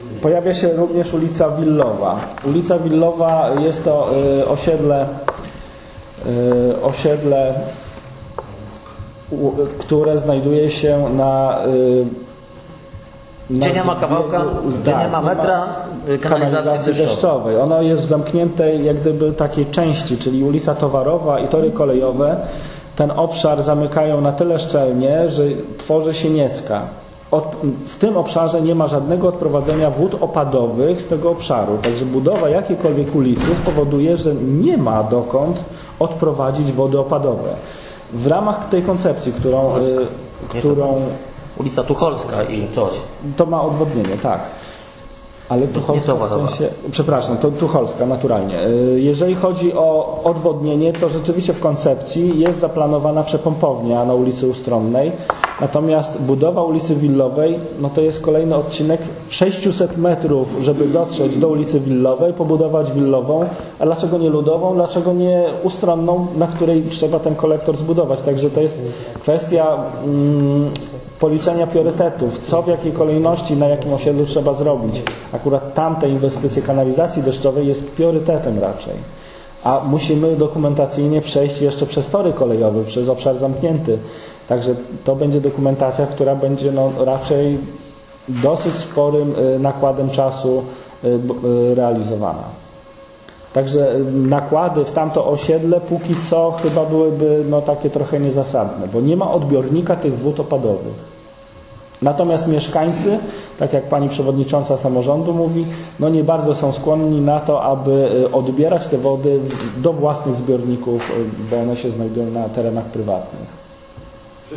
Pojawia się również ulica Willowa. Ulica Willowa jest to osiedle, które znajduje się gdzie nie ma kawałka, gdzie nie ma metra kanalizacji deszczowej. Ono jest w zamkniętej jak gdyby takiej części, czyli ulica Towarowa i tory kolejowe. Ten obszar zamykają na tyle szczelnie, że tworzy się niecka. W tym obszarze nie ma żadnego odprowadzenia wód opadowych z tego obszaru. Także budowa jakiejkolwiek ulicy spowoduje, że nie ma dokąd odprowadzić wody opadowe. W ramach tej koncepcji, którą ulica Tucholska i to ma odwodnienie, tak. Ale Tucholska w sensie, przepraszam, to Tucholska naturalnie. Jeżeli chodzi o odwodnienie, to rzeczywiście w koncepcji jest zaplanowana przepompownia na ulicy Ustronnej. Natomiast budowa ulicy Willowej, no to jest kolejny odcinek 600 metrów, żeby dotrzeć do ulicy Willowej, pobudować Willową, a dlaczego nie Ludową, dlaczego nie Ustronną, na której trzeba ten kolektor zbudować. Także to jest kwestia policzenia priorytetów, co w jakiej kolejności, na jakim osiedlu trzeba zrobić. Akurat tamte inwestycje kanalizacji deszczowej jest priorytetem raczej. A musimy dokumentacyjnie przejść jeszcze przez tory kolejowe, przez obszar zamknięty. Także to będzie dokumentacja, która będzie raczej dosyć sporym nakładem czasu realizowana. Także nakłady w tamto osiedle póki co chyba byłyby takie trochę niezasadne, bo nie ma odbiornika tych wód opadowych. Natomiast mieszkańcy, tak jak pani przewodnicząca samorządu mówi, nie bardzo są skłonni na to, aby odbierać te wody do własnych zbiorników, bo one się znajdują na terenach prywatnych.